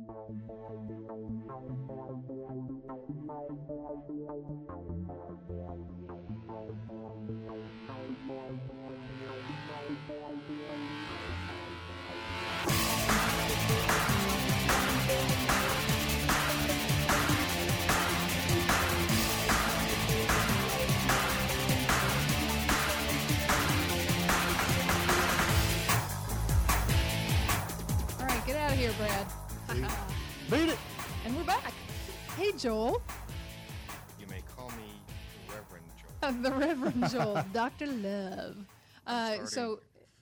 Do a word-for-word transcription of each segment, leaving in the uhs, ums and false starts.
Get out of here, Brad. Beat it. And we're back. Hey, Joel. You may call me Reverend Joel. Uh, the Reverend Joel, Doctor Love. Uh, so,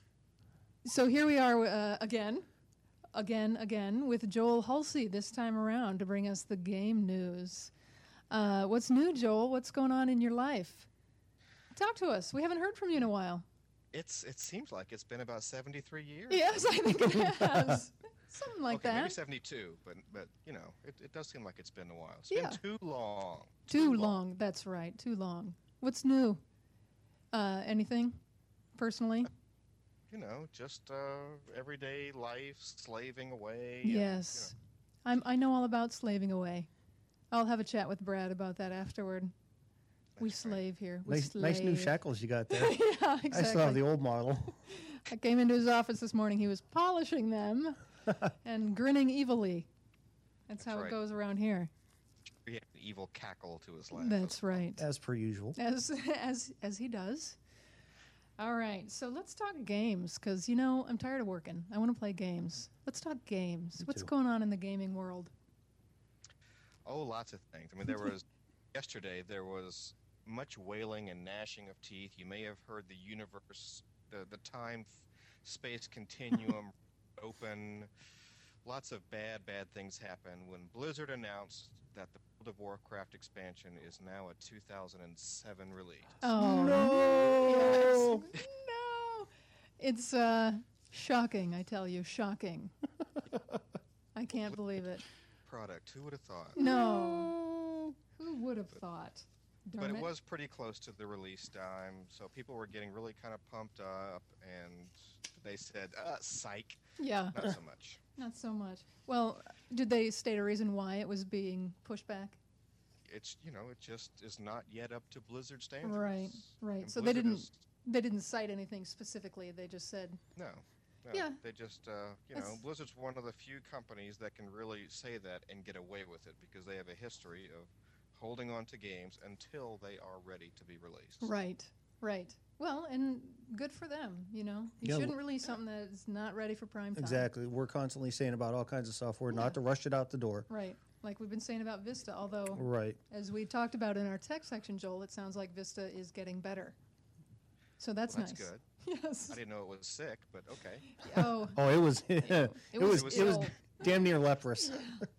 so here we are uh, again, again, again with Joel Halsey this time around to bring us the game news. Uh, what's new, Joel? What's going on in your life? Talk to us. We haven't heard from you in a while. It's it seems like it's been about seventy-three years. Yes, I think it has. Something like okay, that. Maybe seventy-two, but but you know, it, it does seem like it's been a while. It's Yeah. been too long. Too, Too long. long. That's right. Too long. What's new? Uh, anything? Personally? You know, just uh, everyday life, slaving away. and, Yes. I'm, I know all about slaving away. I'll have a chat with Brad about that afterward. We That's right. slave here. We Nice, slave. nice new shackles you got there. Yeah, exactly. I still have the old model. I came into his office this morning. He was polishing them and grinning evilly. That's, That's how right. it goes around here. He had an evil cackle to his laugh. That's right. As per usual. As as as he does. All right, so let's talk games because you know I'm tired of working. I want to play games. Let's talk games. Me What's too. going on in the gaming world? Oh, lots of things. I mean, there was yesterday. There was much wailing and gnashing of teeth. You may have heard the universe, the the time, f- space continuum open. Lots of bad, bad things happen when Blizzard announced that the World of Warcraft expansion is now a two thousand seven release. Oh No! yes. No! It's uh shocking, I tell you, shocking. I can't believe it. Product. Who would have thought? No. Who would have thought? Darn But it was pretty close to the release time, so people were getting really kind of pumped up, and they said, uh, psych. Yeah, Not so much. not so much. Well, did they state a reason why it was being pushed back? It's, you know, it just is not yet up to Blizzard standards. Right, right. And So they Blizzard didn't is- they didn't cite anything specifically. They just said, no. No, Yeah. They just, uh, you know, That's- Blizzard's one of the few companies that can really say that and get away with it because they have a history of holding on to games until they are ready to be released. right, right. Well, and good for them, you know. You Yeah, shouldn't release something that's not ready for prime time. Exactly. We're constantly saying about all kinds of software, Yeah. not to rush it out the door. Right. Like we've been saying about Vista, although Right. as we talked about in our tech section, Joel, it sounds like Vista is getting better. So that's Well, that's nice. good. Yes. I didn't know it was sick, but okay. Oh, Oh, it was. it, it was. was It was ill. damn near leprous.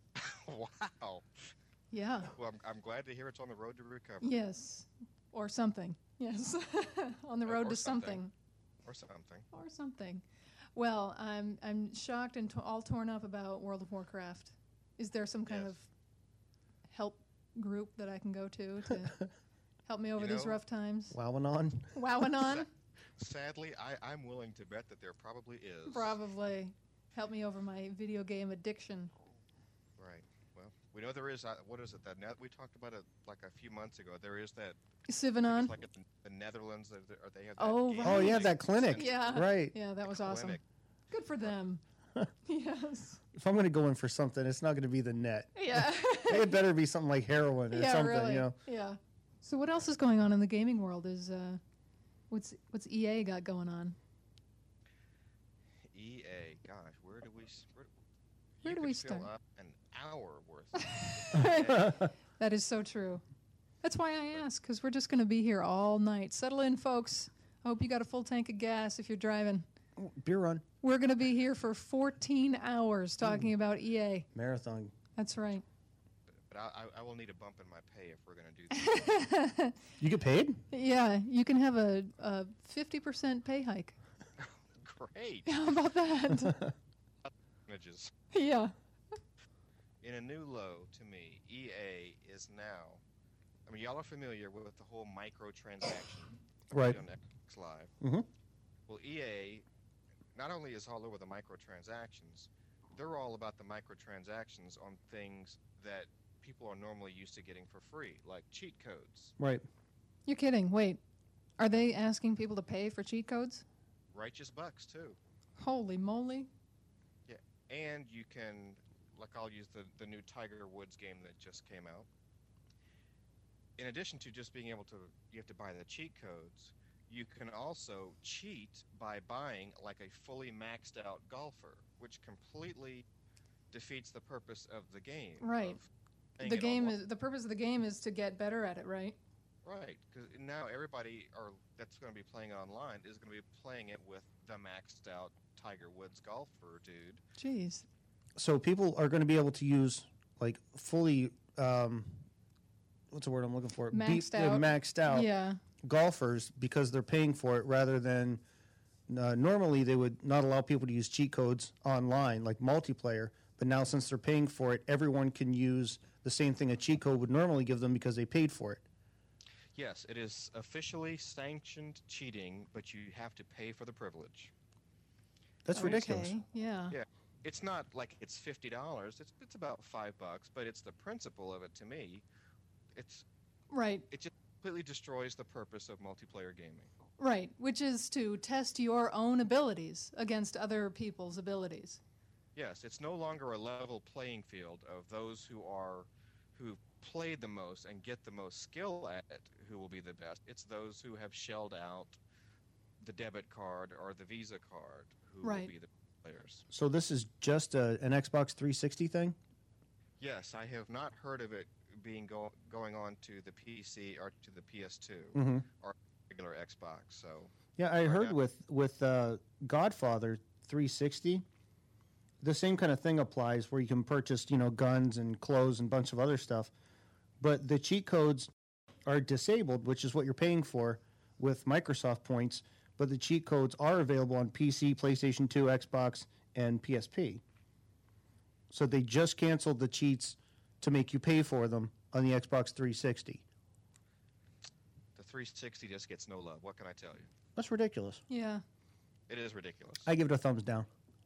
Wow. Yeah. Well, I'm, I'm glad to hear it's on the road to recovery. Yes. Or something. Yes. On the Or- road or to something. something. Or something. Or something. Well, I'm I'm shocked and to- all torn up about World of Warcraft. Is there some kind Yes. of help group that I can go to to help me over You these know- rough times? Wowing on. Wowing on? Sadly, I, I'm willing to bet that there probably is. Probably. Help me over my video game addiction. Right. Well, we know there is. Uh, what is it? That net we talked about it like a few months ago. There is that. Sivanon? It's like in the Netherlands. That or they have. That Oh, game right. Oh yeah, thing. that clinic. Yeah. Right. Yeah, that was awesome. Clinic. Good for them. Yes. If I'm going to go in for something, it's not going to be the net. Yeah. It better be something like heroin or yeah, something. really. You know. Yeah. So what else is going on in the gaming world? Is uh, what's what's E A got going on? E A. Gosh, where do we? s- Where, Where you do could we fill start? up an hour worth. That is so true. That's why I ask, because we're just going to be here all night. Settle in, folks. I hope you got a full tank of gas if you're driving. Beer run We're going to be here for fourteen hours talking about E A. marathon. That's right. But I, I, I will need a bump in my pay if we're going to do that. You get paid? Yeah, you can have a, a fifty percent pay hike. Great. How about that? Images. Yeah. In a new low to me, E A is now. I mean, y'all are familiar with the whole microtransaction Right. on Xbox Live. Mhm. Well, E A not only is all over the microtransactions, they're all about the microtransactions on things that people are normally used to getting for free, like cheat codes. Right. You're kidding. Wait. Are they asking people to pay for cheat codes? Righteous bucks, too. Holy moly. Yeah, and you can, like I'll use the, the new Tiger Woods game that just came out. In addition to just being able to, you have to buy the cheat codes, you can also cheat by buying like a fully maxed out golfer, which completely defeats the purpose of the game. Right. of playing The it game online. is the purpose of the game is to get better at it, right? Right, because now everybody are that's going to be playing it online is going to be playing it with the maxed out Tiger Woods golfer dude. Jeez. So people are going to be able to use like fully, um, what's the word I'm looking for? Maxed uh, out. maxed out Yeah. golfers because they're paying for it rather than uh, normally they would not allow people to use cheat codes online like multiplayer. But now since they're paying for it, everyone can use the same thing a cheat code would normally give them because they paid for it. Yes, it is officially sanctioned cheating, but you have to pay for the privilege. That's ridiculous. Okay. Yeah. Yeah. It's not like it's fifty dollars. It's it's about five bucks, but it's the principle of it to me. It's Right. it just completely destroys the purpose of multiplayer gaming. Right. Which is to test your own abilities against other people's abilities. Yes, it's no longer a level playing field of those who are who played the most and get the most skill at it who will be the best. It's those who have shelled out the debit card or the Visa card who Right. will be the players. So this is just a, an Xbox three sixty thing? Yes, I have not heard of it being go- going on to the P C or to the P S two Mm-hmm. or regular Xbox. So Yeah, I Right heard now. with with uh, Godfather three sixty, the same kind of thing applies where you can purchase, you know, guns and clothes and a bunch of other stuff, but the cheat codes are disabled, which is what you're paying for with Microsoft points. But the cheat codes are available on P C, PlayStation two, Xbox, and P S P. So they just canceled the cheats to make you pay for them on the Xbox three sixty. the three sixty just gets no love. What can I tell you? That's ridiculous. Yeah. It is ridiculous. I give it a thumbs down.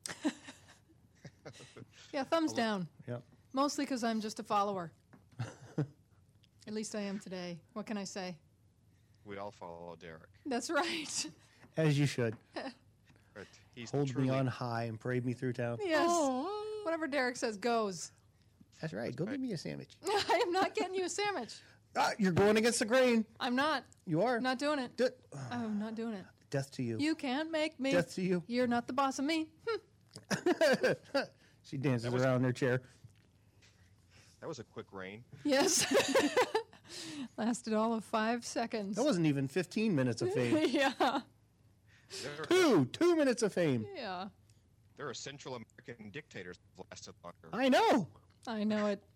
Yeah, thumbs Well, down. Yep. Mostly because I'm just a follower. At least I am today. What can I say? We all follow Derek. That's right. As you should. But he's Hold truly, me on high and parade me through town. Yes. Whatever Derek says goes. That's right. Go get me a sandwich. I am not getting you a sandwich. Ah, you're going against the grain. I'm not. You are. I'm not doing it. De- I'm not doing it. death to you. You can't make me. Death to you. You're not the boss of me. Hm. She dances was- around in her chair. That was a quick rain. Yes. Lasted all of five seconds. That wasn't even fifteen minutes of fame. yeah. There, Two. Two minutes of fame. Yeah. there are Central American dictators that lasted longer. I know. I know it.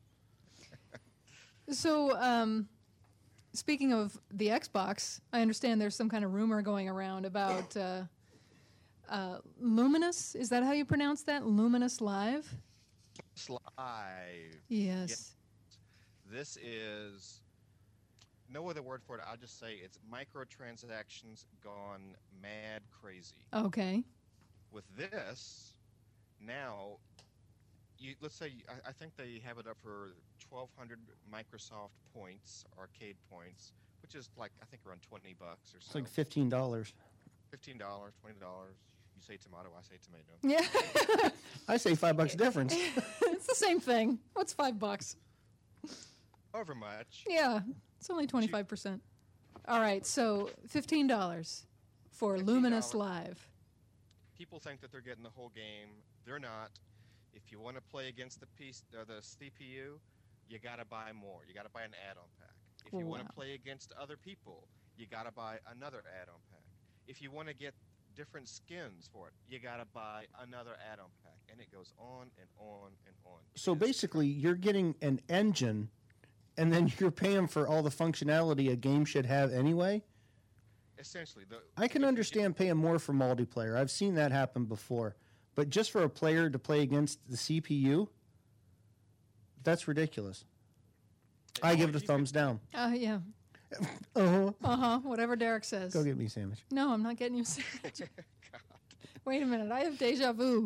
So, um, speaking of the Xbox, I understand there's some kind of rumor going around about uh, uh, Luminous. Is that how you pronounce that? Luminous Live? Live. Yes. This is no other word for it. I'll just say it's microtransactions gone mad crazy. Okay. With this, now, you let's say I, I think they have it up for twelve hundred Microsoft points, arcade points, which is like I think around twenty bucks or It's so. like fifteen dollars. Fifteen dollars, twenty dollars. You say tomato, I say tomato. Yeah. I say five bucks difference. It's the same thing. What's five bucks? However much. Yeah. It's only twenty-five percent. All right. So fifteen dollars for fifteen dollars. Luminous Live. People think that they're getting the whole game. They're not. If you want to play against the piece, uh, the C P U, you got to buy more. You got to buy an add-on pack. If you want Wow. to play against other people, you got to buy another add-on pack. If you want to get different skins for it, you got to buy another add-on pack, and it goes on and on and on. So It is basically, you're getting an engine, and then you're paying for all the functionality a game should have anyway. essentially the. I can if you- understand paying more for multiplayer. I've seen that happen before. But just for a player to play against the C P U, that's ridiculous. I give it a you thumbs down. Uh, yeah. Uh-huh. Uh huh. Whatever Derek says. Go get me a sandwich. No, I'm not getting you a sandwich. could- God. Wait a minute. I have deja vu.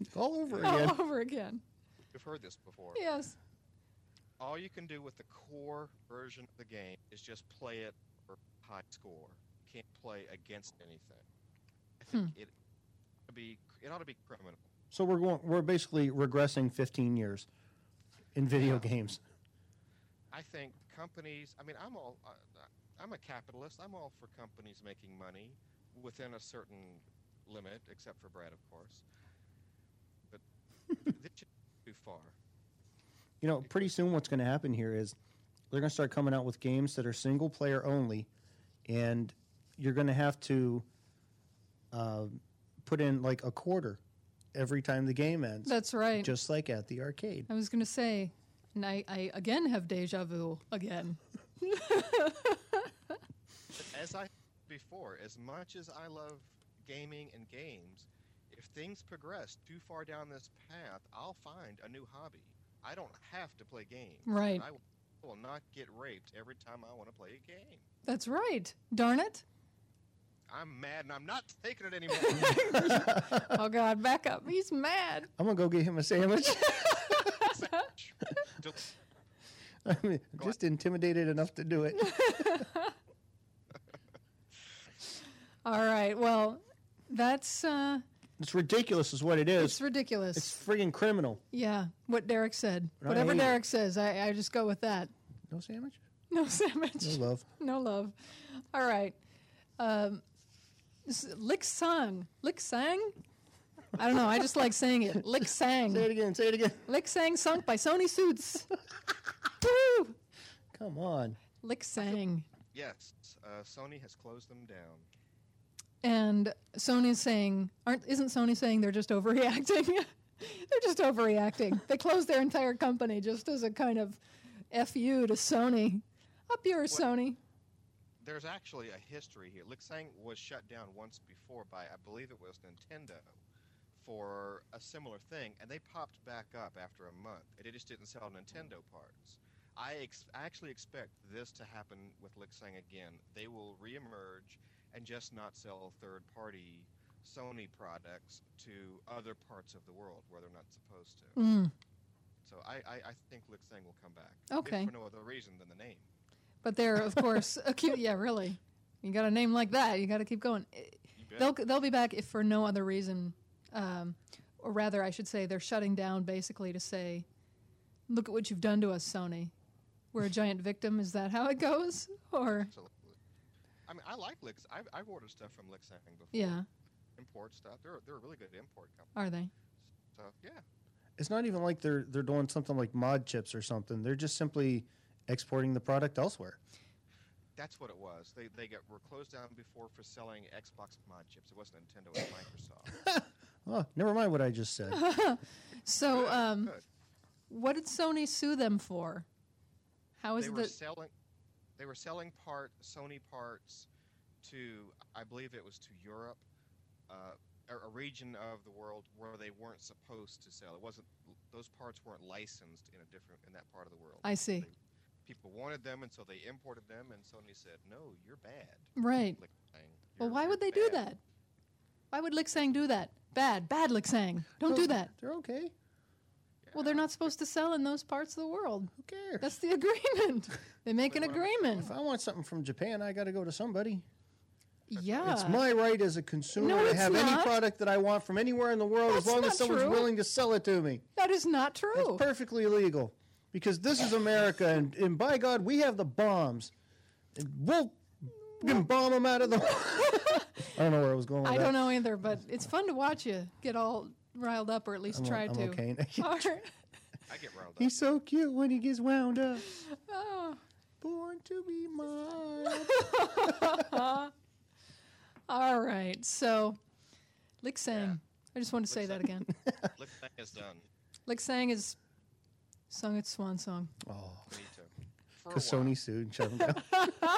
All over again. All over again. You've heard this before. Yes. All you can do with the core version of the game is just play it for high score. You can't play against anything. I think Hmm. it ought to be it ought to be criminal. So we're going. We're basically regressing fifteen years in video Yeah. games. I think companies. I mean, I'm all. Uh, I'm a capitalist. I'm all for companies making money within a certain limit, except for Brad, of course. But this should be too far. You know, pretty soon what's going to happen here is they're going to start coming out with games that are single player only, and you're going to have to uh, put in like a quarter every time the game ends, That's right. just like at the arcade. I was going to say, and I, I again have deja vu again. As I before, as much as I love gaming and games, if things progress too far down this path, I'll find a new hobby. I don't have to play games. Right. I will not get raped every time I want to play a game. That's right. Darn it. I'm mad and I'm not taking it anymore. Oh, God, back up. He's mad. I'm going to go get him a sandwich. I mean, just intimidated enough to do it. All right. Well, that's uh, It's ridiculous is what it is. it's ridiculous. It's friggin' criminal. yeah, what Derek said. I Whatever hate it. Derek says, I, I just go with that. No sandwich? No sandwich. No love. No love. All right. Um, this is Lick Sang. Lick Sang? I don't know. I just like saying it. Lick Say it Sang. again. Say it again. Lick Sang sunk by Sony Suits. Woo! Come on. Lick Sang. Yes, uh, Sony has closed them down. And Sony's saying, aren't isn't Sony saying they're just overreacting? They're just overreacting. They closed their entire company just as a kind of F U to Sony. Up yours, Sony. There's actually a history here. Lixang was shut down once before by, I believe it was Nintendo, for a similar thing, and they popped back up after a month. And it just didn't sell Nintendo parts. I ex- actually expect this to happen with Lixang again. They will reemerge and just not sell third-party Sony products to other parts of the world where they're not supposed to. Mm. So I, I, I think Lixang will come back. Okay. If for no other reason than the name. But they're, of course, acute. Yeah, really. You got a name like that, you got to keep going. You bet. They'll they'll be back if for no other reason, um, or rather, I should say, they're shutting down basically to say, "Look at what you've done to us, Sony. We're a giant victim." Is that how it goes? Or Absolutely. I mean, I like Lix. I've, I've ordered stuff from Lixang before. yeah, Import stuff. They're they're a really good import company. are they? So yeah. It's not even like they're they're doing something like mod chips or something. They're just simply exporting the product elsewhere. That's what it was. They they got were closed down before for selling Xbox mod chips. It wasn't Nintendo, it was Microsoft. Oh, never mind what I just said. So, Good, um, good. what did Sony sue them for? How is They it were that? selling they were selling part Sony parts to, I believe it was to Europe, uh, a, a region of the world where they weren't supposed to sell. It wasn't those parts weren't licensed in a different in that part of the world. I see. They, people wanted them, and so they imported them, and Sony said, "No, you're bad." Right. Lixang. Well, You're- why you're would they do bad." that? Why would Lixang do that? Bad, bad Lixang. Don't do that. They're okay. Well, they're not supposed to sell in those parts of the world. Who cares? That's the agreement. They make an They wanna make agreement. If I want something from Japan, I got to go to somebody. Yeah. It's my right as a consumer No, to it's have any not. product that I want from anywhere in the world That's as long not as someone's true. willing to sell it to me. That is not true. It's perfectly legal because this is America, and, and by God, we have the bombs. And we'll fucking bomb them out of the. I don't know where I was going with I that. don't know either, but it's fun to watch you get all riled up, or at least I'm, try I'm to. okay. All right. I get riled up. He's so cute when he gets wound up. Oh. Born to be mine. All right. So, Lixang. Yeah. I just want to say that again. Lixang is done. Lixang has sung its swan song. Oh, Me too. For a because while. Sony sued and shut him down.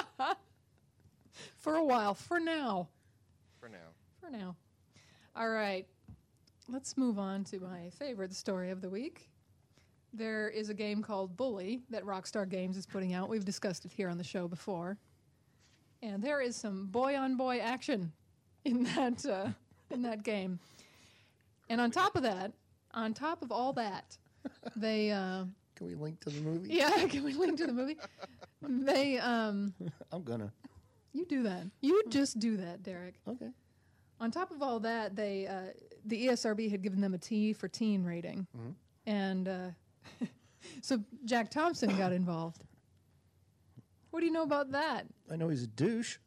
For a while. For now. For now. For now. All right. Let's move on to my favorite story of the week. There is a game called Bully that Rockstar Games is putting out. We've discussed it here on the show before. And there is some boy-on-boy action in that uh, in that game. And on top of that, on top of all that, they... Uh, Can we link to the movie? yeah, can we link to the movie? They... Um, I'm gonna. you do that. You just do that, Derek. Okay. On top of all that, they uh, the E S R B had given them a T for teen rating. Mhm. And uh, so Jack Thompson got involved. What do you know about that? I know he's a douche.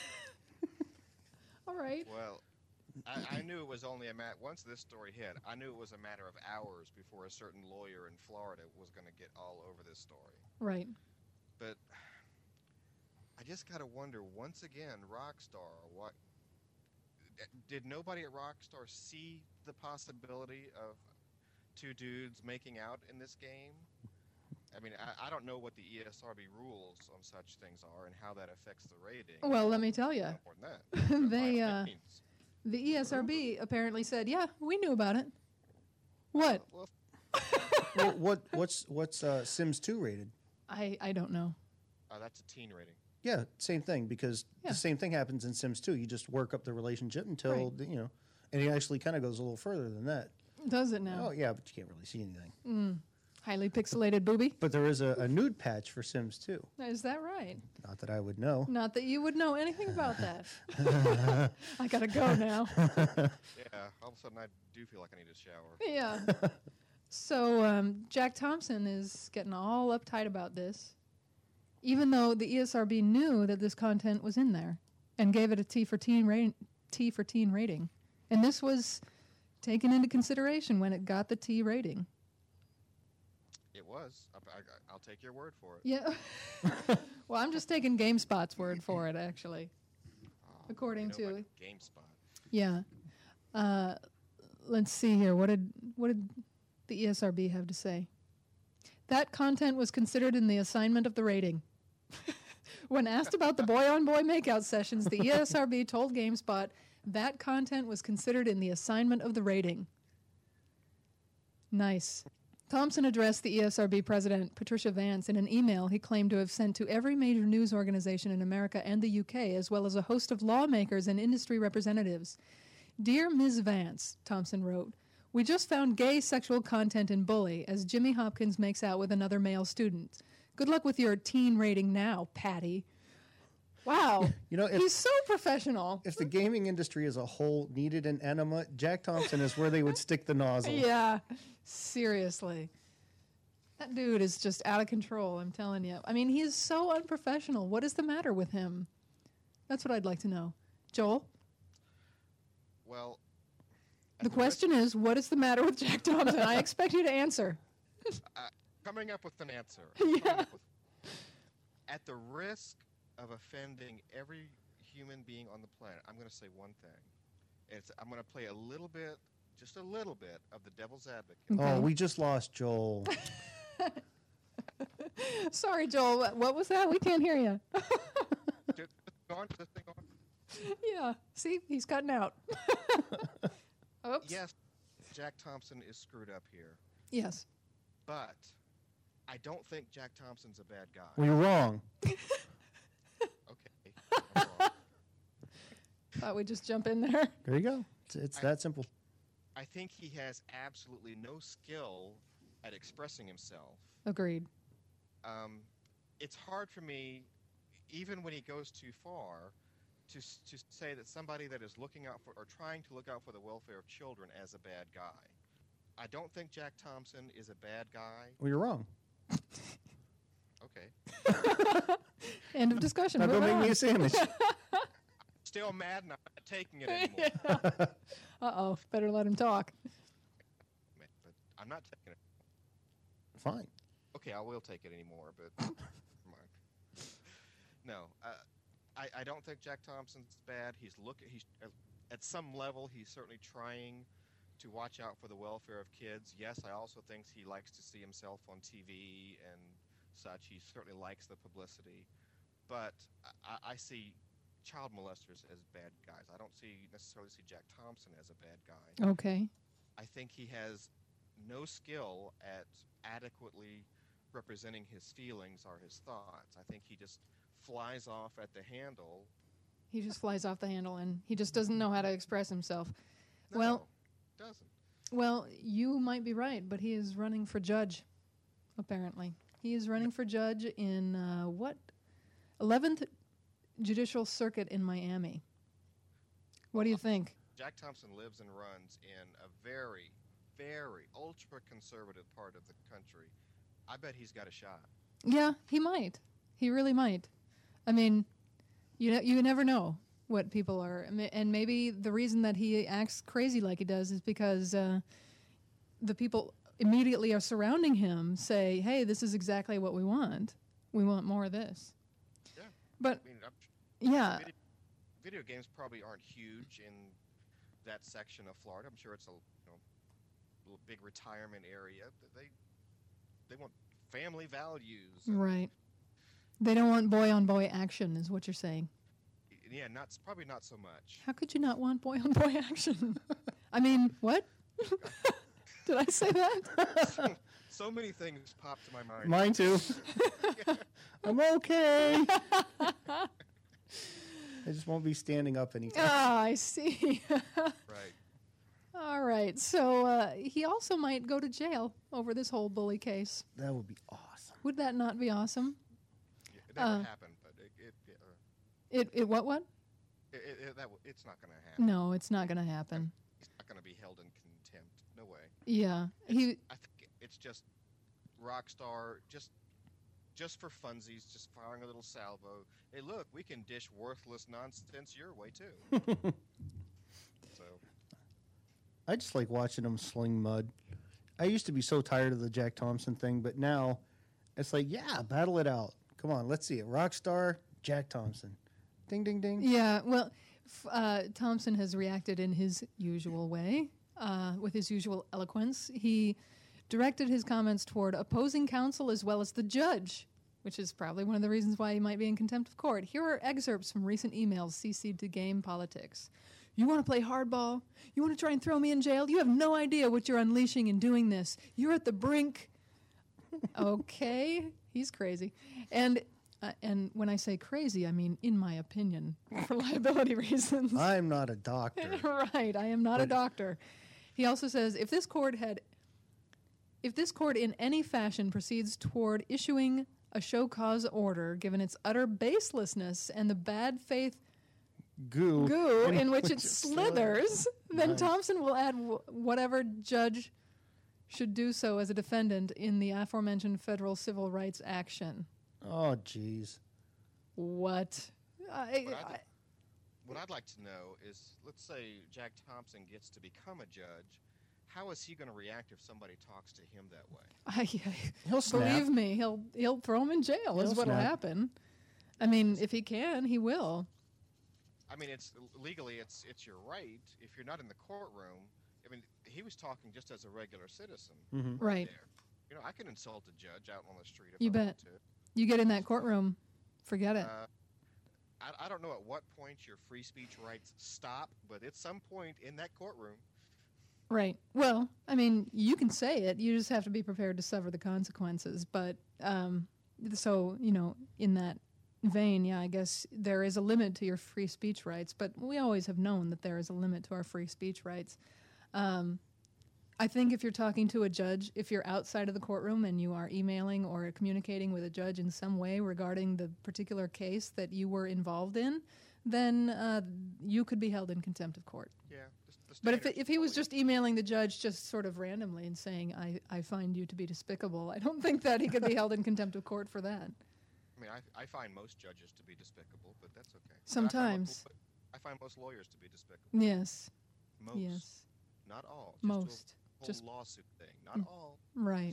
All right. Well, I, I knew it was only a matter. Once this story hit, I knew it was a matter of hours before a certain lawyer in Florida was going to get all over this story. Right. But I just got to wonder once again, Rockstar, what did nobody at Rockstar see the possibility of two dudes making out in this game? I mean, I, I don't know what the E S R B rules on such things are and how that affects the rating. Well, let me tell you. More than that. They, By all uh, means. The E S R B apparently said, yeah, we knew about it. What? Well, Well, what what's what's uh, Sims two rated? I, I don't know. uh, that's a teen rating. Yeah, same thing because Yeah. the same thing happens in Sims two. You just work up the relationship until Right. the, you know, and it actually kind of goes a little further than that. Does it now? Oh yeah, but you can't really see anything. Mm. Highly pixelated booby? But there is a, a nude patch for Sims two. Is that right? Not that I would know. Not that you would know anything about that. I gotta go now. Yeah, all of a sudden I do feel like I need a shower. Yeah. So um, Jack Thompson is getting all uptight about this, even though the E S R B knew that this content was in there and gave it a T for teen ra- T for teen rating, and this was taken into consideration when it got the T rating. It was. I, I, I'll take your word for it. Yeah. Well, I'm just taking GameSpot's word for it, actually. Oh, According you know, to- like GameSpot. Yeah. Uh, let's see here. What did what did the E S R B have to say? That content was considered in the assignment of the rating. When asked about the boy-on-boy makeout sessions, the E S R B told GameSpot that content was considered in the assignment of the rating. Nice. Thompson addressed the E S R B president, Patricia Vance, in an email he claimed to have sent to every major news organization in America and the U K, as well as a host of lawmakers and industry representatives. Dear Miz Vance, Thompson wrote, we just found gay sexual content in Bully as Jimmy Hopkins makes out with another male student. Good luck with your teen rating now, Patty. Wow. You know, if, He's so professional. if the gaming industry as a whole needed an enema, Jack Thompson is where they would stick the nozzle. Yeah, seriously. That dude is just out of control, I'm telling you. I mean, he is so unprofessional. What is the matter with him? That's what I'd like to know. Joel, Well, the at risk- question is, what is the matter with Jack Thompson? I expect you to answer. coming up with an answer. Yeah. Coming up with- at the risk of offending every human being on the planet, I'm going to say one thing. It's I'm going to play a little bit, just a little bit, of the devil's advocate. Okay. Oh, we just lost Joel. Sorry, Joel. What, what was that? We can't hear you. Just on, this thing on. Yeah. See, he's cutting out. Oops. Yes, Jack Thompson is screwed up here, Yes. but I don't think Jack Thompson's a bad guy. Well, you're wrong. Okay. I'm wrong. Thought we'd just jump in there. There you go. It's, it's I- that simple. I think he has absolutely no skill at expressing himself. Agreed. Um, it's hard for me, even when he goes too far, to s- to say that somebody that is looking out for or trying to look out for the welfare of children as a bad guy. I don't think Jack Thompson is a bad guy. Well, you're wrong. Okay. End of discussion. Now go Moving make me on. a sandwich. Still mad and I'm not taking it anymore. Uh-oh. Better let him talk. Man, but I'm not taking it. Fine. Okay, I will take it anymore, but never mind. No, uh, I, I don't think Jack Thompson's bad. He's look he's uh, at some level he's certainly trying to watch out for the welfare of kids. Yes, I also think he likes to see himself on T V and such. He certainly likes the publicity, but I, I see child molesters as bad guys. I don't see necessarily see Jack Thompson as a bad guy. Okay. I think he has no skill at adequately representing his feelings or his thoughts. I think he just flies off at the handle. He just flies off the handle and he just doesn't know how to express himself. No, Well- doesn't. Well, you might be right, but he is running for judge, apparently. He is running for judge in uh, what? eleventh Judicial Circuit in Miami. What do you think? Jack Thompson lives and runs in a very, very ultra-conservative part of the country. I bet he's got a shot. Yeah, he might. He really might. I mean, you know, you never know what people are, and maybe the reason that he acts crazy like he does is because uh, the people immediately are surrounding him say, "Hey, this is exactly what we want. We want more of this." Yeah, but I mean, I'm, yeah, video, video games probably aren't huge in that section of Florida. I'm sure it's a you know, little big retirement area. They they want family values. Right. They don't want boy-on-boy action, is what you're saying. Yeah, not probably not so much. How could you not want boy-on-boy action? I mean, what? Did I say that? so, so many things popped to my mind. Mine too. I'm okay. I just won't be standing up anytime. Ah, I see. Right. All right. So uh, he also might go to jail over this whole bully case. That would be awesome. Would that not be awesome? Yeah, it never Uh, happened, but it it, it, uh, It it what what? it, it, it that w- it's not going to happen. No, it's not going to happen. He's not going to be held in contempt. No way. Yeah. He I think it's just Rockstar just just for funsies, just firing a little salvo. Hey, look, we can dish worthless nonsense your way too. So I just like watching them sling mud. I used to be so tired of the Jack Thompson thing, but now it's like, yeah, battle it out. Come on, let's see it. Rockstar, Jack Thompson. Ding, ding, ding. Yeah, well, f- uh, Thompson has reacted in his usual way, uh, with his usual eloquence. He directed his comments toward opposing counsel as well as the judge, which is probably one of the reasons why he might be in contempt of court. Here are excerpts from recent emails C C'd to Game Politics. You want to play hardball? You want to try and throw me in jail? You have no idea what you're unleashing in doing this. You're at the brink. Okay, he's crazy. And uh, and when I say crazy, I mean in my opinion, for liability reasons. I'm not a doctor. Right, I am not a But- doctor. He also says if this court had if this court in any fashion proceeds toward issuing a show cause order, given its utter baselessness and the bad faith Goo. goo in which it slithers, then Right. Thompson will add w- whatever judge should do so as a defendant in the aforementioned federal civil rights action. Oh, jeez. What? I, What I'd, I, what I'd like to know is, let's say Jack Thompson gets to become a judge. How is he going to react if somebody talks to him that way? I, He'll snap. believe me, he'll he'll throw him in jail. He'll is what'll snap. happen. I mean, if he can, he will. I mean, it's legally, it's it's your right. If you're not in the courtroom, I mean, he was talking just as a regular citizen. Mhm. Right. There, you know, I can insult a judge out on the street if You I bet. want to. You get in that courtroom, forget it. Uh, I, I don't know at what point your free speech rights stop, but at some point in that courtroom, Right. Well, I mean, you can say it. You just have to be prepared to suffer the consequences. But um, so, you know, in that vein, yeah, I guess there is a limit to your free speech rights. But we always have known that there is a limit to our free speech rights. Um, I think if you're talking to a judge, if you're outside of the courtroom and you are emailing or communicating with a judge in some way regarding the particular case that you were involved in, then uh, you could be held in contempt of court. yeah. The, the But if, standards if he was totally- just emailing the judge just sort of randomly and saying, I, I find you to be despicable, I don't think that he could be held in contempt of court for that. I mean, I, I find most judges to be despicable, but that's okay. But I find Sometimes. most- I find most lawyers to be despicable. Yes, Most. yes, Not all. Just most. A whole Just- lawsuit thing. Not Mm. all. Right.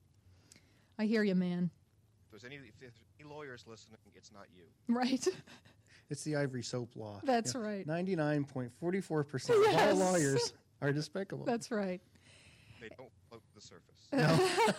I hear you, man. If there's any, if there's any lawyers listening, it's not you. Right? It's the Ivory Soap Law. That's right. ninety-nine point four four percent of Yes. all lawyers are despicable. That's right. They don't float the surface.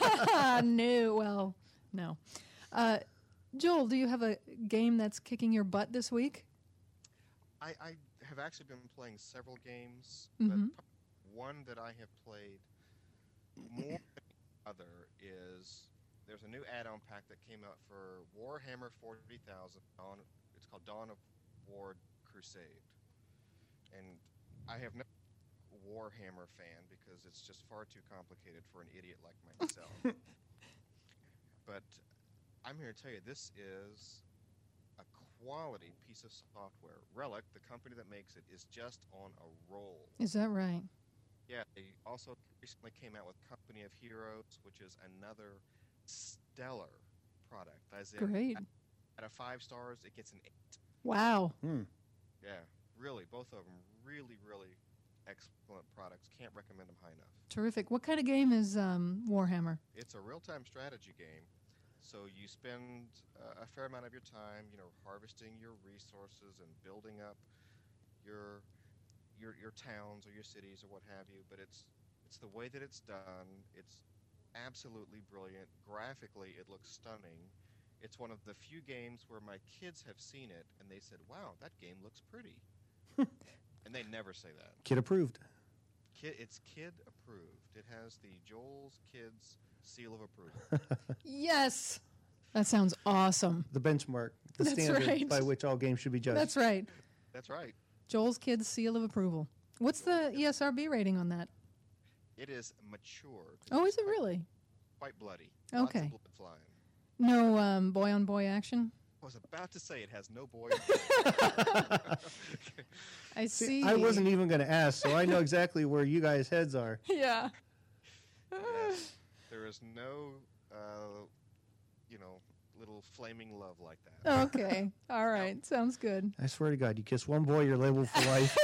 No, well, no. Uh, Joel, do you have a game that's kicking your butt this week? I, I have actually been playing several games, Mhm. but probably one that I have played more than the other is there's a new add-on pack that came out for Warhammer forty thousand. Dawn, it's called Dawn of War Crusade, and I have never Warhammer fan because it's just far too complicated for an idiot like myself. But I'm here to tell you, this is a quality piece of software. Relic, the company that makes it, is just on a roll. Is that right? Yeah, they also recently came out with Company of Heroes, which is another stellar product. As in, Great. At, at a five stars, it gets an eight. Wow. Hmm. Yeah, really, both of them really, really excellent products. Can't recommend them high enough. Terrific. What kind of game is um, Warhammer? It's a real-time strategy game. So you spend uh, a fair amount of your time, you know, harvesting your resources and building up your your your towns or your cities or what have you. But it's it's the way that it's done. It's absolutely brilliant. Graphically, it looks stunning. It's one of the few games where my kids have seen it and they said, "Wow, that game looks pretty." And they never say that. Kid approved. Kid, it's kid approved. It has the Joel's Kids seal of approval. Yes. That sounds awesome. The benchmark, the That's standard right. by which all games should be judged. That's right. That's right. Joel's Kids seal of approval. What's the E S R B rating on that? It is mature. Oh, It's is it quite- really? Quite bloody. Okay. Lots of blood flying. No um, boy-on-boy action? I was about to say it has no boy. I see. I wasn't even going to ask, so I know exactly where you guys' heads are. Yeah. Yes. There is no, uh, you know, little flaming love like that. Okay. All right. Sounds good. I swear to God, you kiss one boy, you're labeled for life.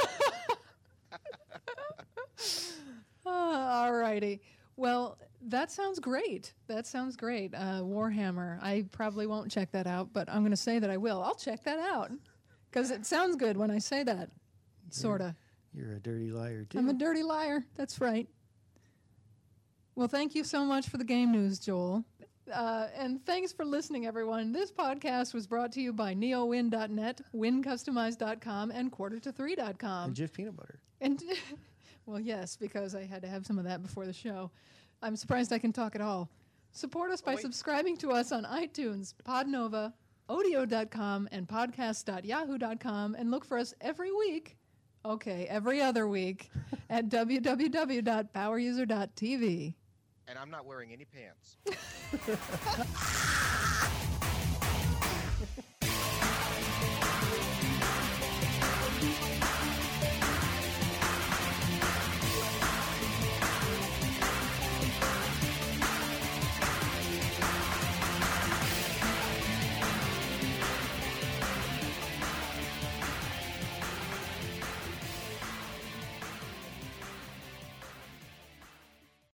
All righty. Well, that sounds great. That sounds great. Uh, Warhammer. I probably won't check that out, but I'm going to say that I will. I'll check that out because it sounds good when I say that. Sort of. You're a dirty liar, too. I'm a dirty liar. That's right. Well, thank you so much for the game news, Joel. Uh, and thanks for listening, everyone. This podcast was brought to you by neowin dot net, win customize dot com, and quarter to three dot com. And Jif Peanut Butter. And well, yes, because I had to have some of that before the show. I'm surprised I can talk at all. Support us by wait. subscribing to us on iTunes, Podnova, odeo dot com, and podcast dot yahoo dot com, and look for us every week, okay, every other week, at w w w dot power user dot t v. And I'm not wearing any pants.